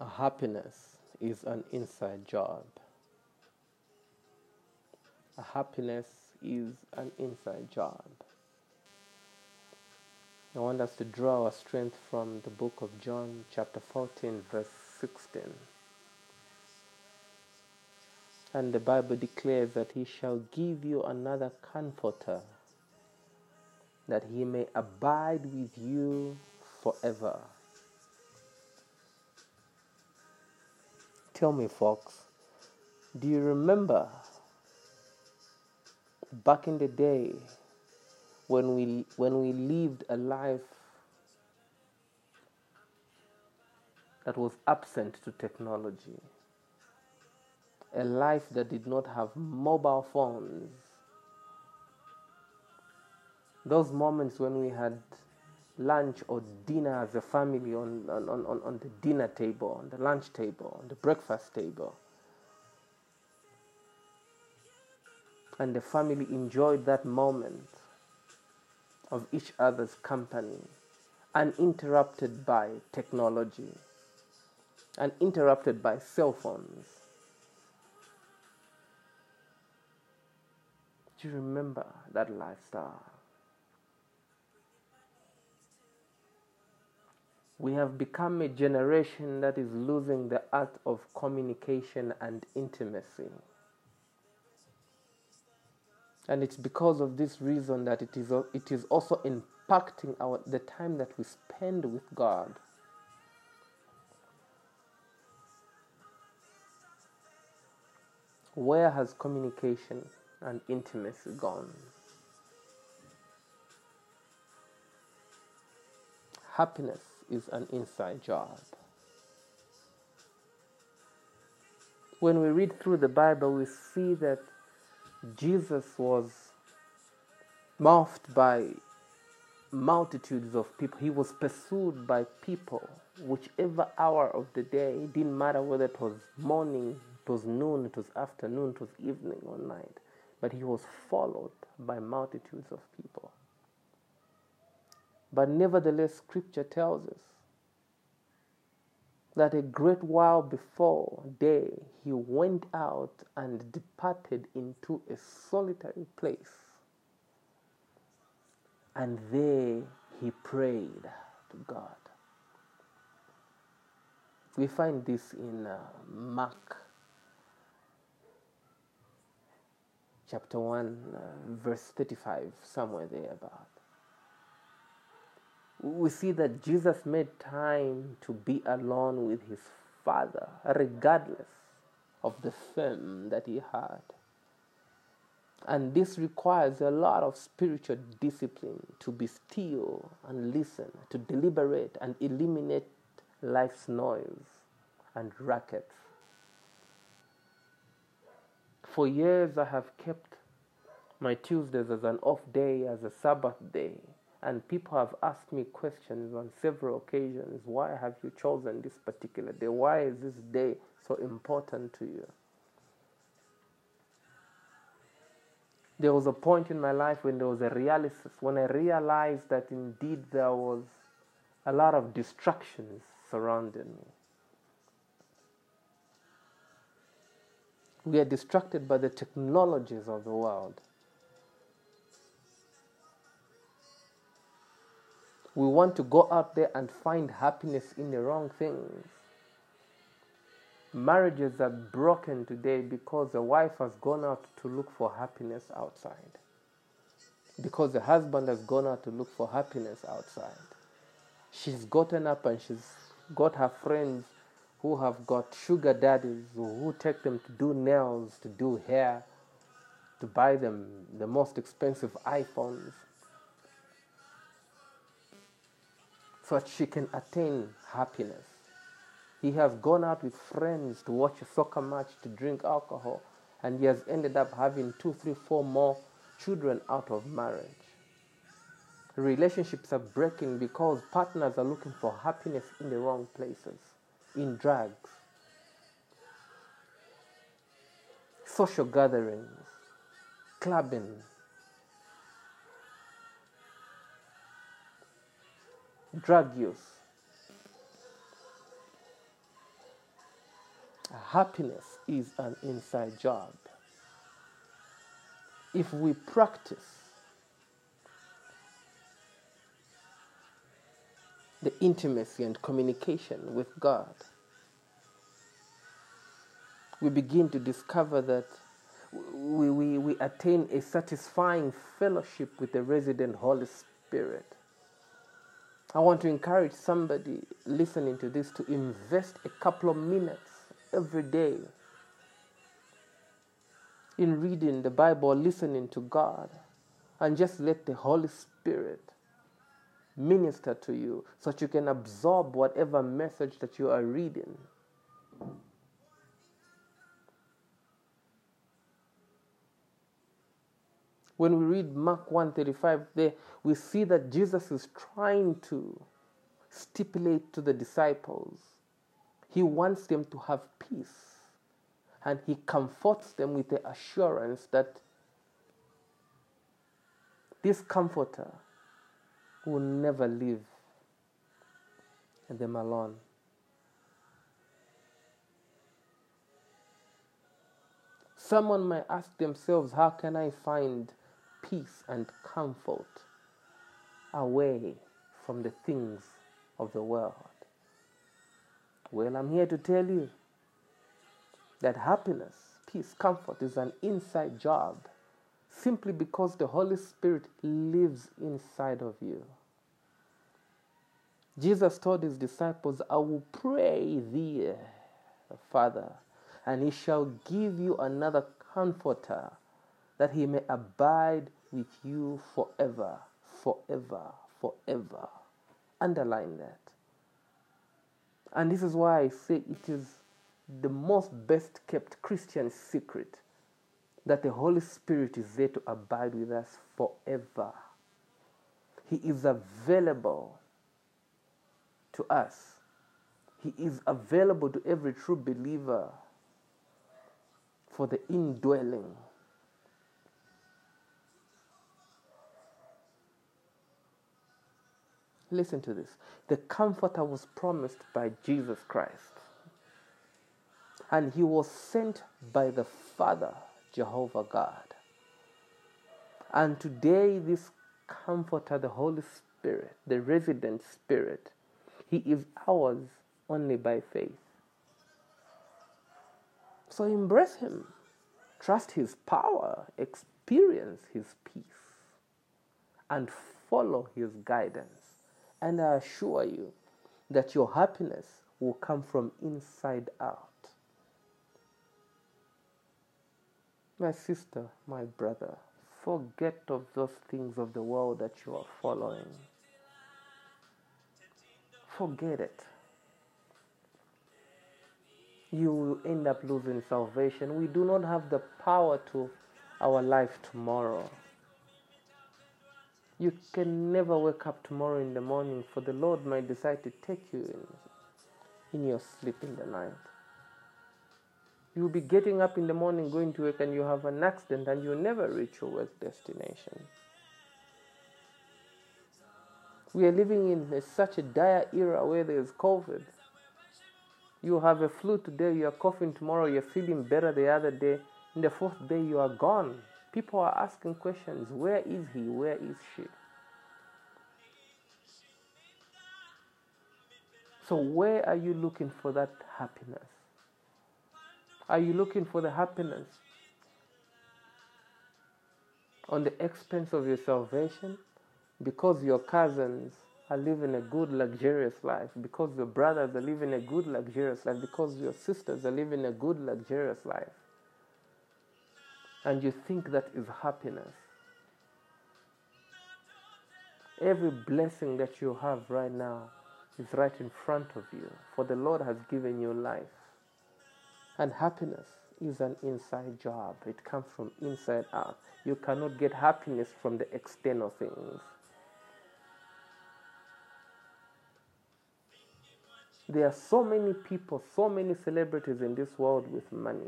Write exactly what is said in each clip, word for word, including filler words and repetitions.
Happiness is an inside job. Happiness is an inside job. I want us to draw our strength from the book of John, chapter fourteen, verse sixteen. And the Bible declares that he shall give you another comforter, that he may abide with you forever. Tell me, folks, do you remember back in the day when we when we lived a life that was absent to technology, a life that did not have mobile phones, those moments when we had lunch or dinner as a family on, on, on, on the dinner table, on the lunch table, on the breakfast table, and the family enjoyed that moment of each other's company, uninterrupted by technology, uninterrupted by cell phones. Do you remember that lifestyle? We have become a generation that is losing the art of communication and intimacy. And it's because of this reason that it is, it is also impacting our, the time that we spend with God. Where has communication and intimacy gone? Happiness is an inside job. When we read through the Bible, we see that Jesus was mocked by multitudes of people. He was pursued by people, whichever hour of the day. It didn't matter whether it was morning, it was noon, it was afternoon, it was evening or night. But he was followed by multitudes of people. But nevertheless, Scripture tells us that a great while before day, he went out and departed into a solitary place. And there he prayed to God. We find this in uh, Mark chapter one, uh, verse thirty-five, somewhere there about. We see that Jesus made time to be alone with his Father, regardless of the fame that he had. And this requires a lot of spiritual discipline to be still and listen, to deliberate and eliminate life's noise and racket. For years I have kept my Tuesdays as an off day, as a Sabbath day. And people have asked me questions on several occasions. Why have you chosen this particular day? Why is this day so important to you? There was a point in my life when there was a realisis, when I realized that indeed there was a lot of distractions surrounding me. We are distracted by the technologies of the world. We want to go out there and find happiness in the wrong things. Marriages are broken today because the wife has gone out to look for happiness outside. Because the husband has gone out to look for happiness outside. She's gotten up and she's got her friends who have got sugar daddies who take them to do nails, to do hair, to buy them the most expensive iPhones, so that she can attain happiness. He has gone out with friends to watch a soccer match, to drink alcohol, and he has ended up having two, three, four more children out of marriage. Relationships are breaking because partners are looking for happiness in the wrong places, in drugs, social gatherings, clubbing, drug use. Happiness is an inside job. If we practice the intimacy and communication with God, we begin to discover that we, we, we attain a satisfying fellowship with the resident Holy Spirit. I want to encourage somebody listening to this to invest a couple of minutes every day in reading the Bible, listening to God, and just let the Holy Spirit minister to you so that you can absorb whatever message that you are reading. When we read Mark one thirty-five, there we see that Jesus is trying to stipulate to the disciples. He wants them to have peace. And he comforts them with the assurance that this comforter will never leave them alone. Someone might ask themselves, how can I find peace and comfort away from the things of the world? Well, I'm here to tell you that happiness, peace, comfort is an inside job simply because the Holy Spirit lives inside of you. Jesus told his disciples, I will pray thee, Father, and he shall give you another comforter, that he may abide with you forever, forever, forever. Underline that. And this is why I say it is the most best kept Christian secret that the Holy Spirit is there to abide with us forever. He is available to us. He is available to every true believer for the indwelling. Listen to this. The Comforter was promised by Jesus Christ. And he was sent by the Father, Jehovah God. And today this Comforter, the Holy Spirit, the resident Spirit, he is ours only by faith. So embrace him. Trust his power. Experience his peace. And follow his guidance. And I assure you that your happiness will come from inside out. My sister, my brother, forget of those things of the world that you are following. Forget it. You will end up losing salvation. We do not have the power to our life tomorrow. You can never wake up tomorrow in the morning, for the Lord might decide to take you in, in your sleep in the night. You'll be getting up in the morning, going to work, and you have an accident, and you'll never reach your work destination. We are living in a, such a dire era where there is COVID. You have a flu today, you are coughing tomorrow, you're feeling better the other day. In the fourth day, you are gone. People are asking questions. Where is he? Where is she? So where are you looking for that happiness? Are you looking for the happiness on the expense of your salvation? Because your cousins are living a good, luxurious life. Because your brothers are living a good, luxurious life. Because your sisters are living a good, luxurious life. And you think that is happiness. Every blessing that you have right now is right in front of you. For the Lord has given you life. And happiness is an inside job. It comes from inside out. You cannot get happiness from the external things. There are so many people, so many celebrities in this world with money.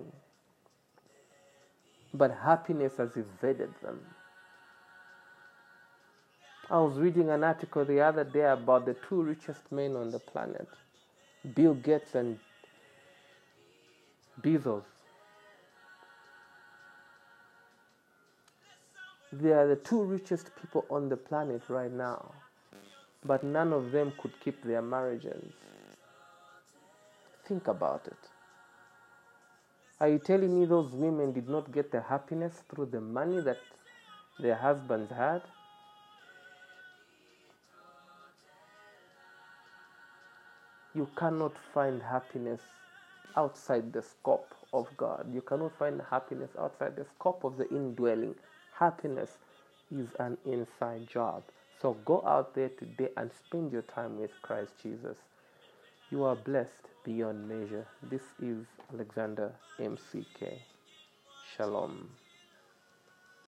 But happiness has evaded them. I was reading an article the other day about the two richest men on the planet, Bill Gates and Bezos. They are the two richest people on the planet right now, but none of them could keep their marriages. Think about it. Are you telling me those women did not get the happiness through the money that their husbands had? You cannot find happiness outside the scope of God. You cannot find happiness outside the scope of the indwelling. Happiness is an inside job. So go out there today and spend your time with Christ Jesus. You are blessed beyond measure. This is Alexander M C K. Shalom.